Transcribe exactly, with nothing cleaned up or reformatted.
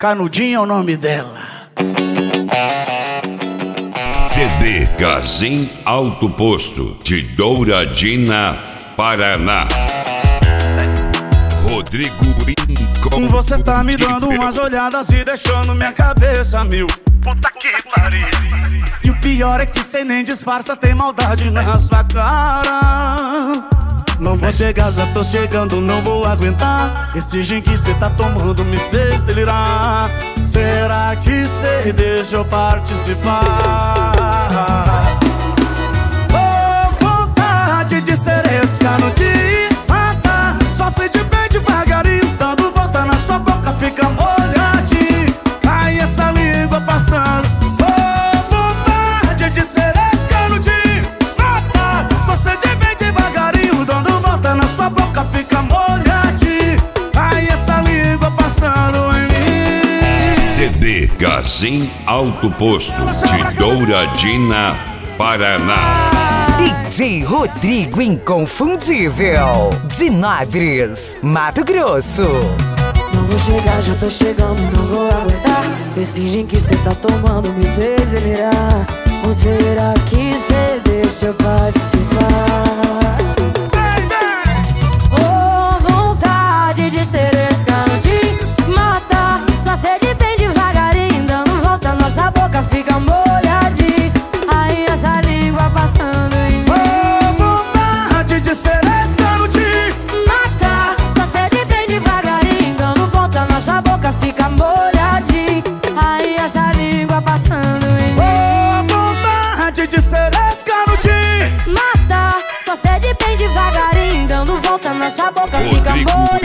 Canudinho é o nome dela. C D Gazin Alto Posto, de Douradina, Paraná. Rodrigo Rincon. Você tá me dando umas olhadas e deixando minha cabeça mil. Puta que pariu. E o pior é que cê nem disfarça, tem maldade na sua cara. Não vou chegar, já tô chegando, não vou aguentar. Esse gin que cê tá tomando me fez delirar. Será que cê deixa eu participar? Oh, vontade de ser esse canudinho, matar. Só sei de bem devagarinho, dando volta na sua boca, fica molhadinho. Cai essa língua passando. Oh, vontade de ser esse canudinho, matar. Só sei de bem devagarinho, dando volta na sua boca, fica molhadinho. Cai essa língua passando em mim. C D Gazin Alto Posto, de Douradina, Paraná. D J Rodrigo Inconfundível, de Nabres, Mato Grosso. Não vou chegar, já tô chegando, não vou aguentar. Esse gin que cê tá tomando me fez delirar. Ou será que cê deixa eu participar? Oh, vontade de ser esse canudinho, matar. Só sede bem devagarinho, dando volta, nossa boca fica molhadinha. Aí essa língua passando em mim. Oh, vontade de ser esse canudinho, matar. Só sede bem devagarinho, dando volta, nossa boca fica molhadinha. Aí essa língua passando em mim. oh, vontade de ser esse canudinho, matar. Só sede bem devagarinho, dando volta, nossa boca fica Rodrigo molhadinha.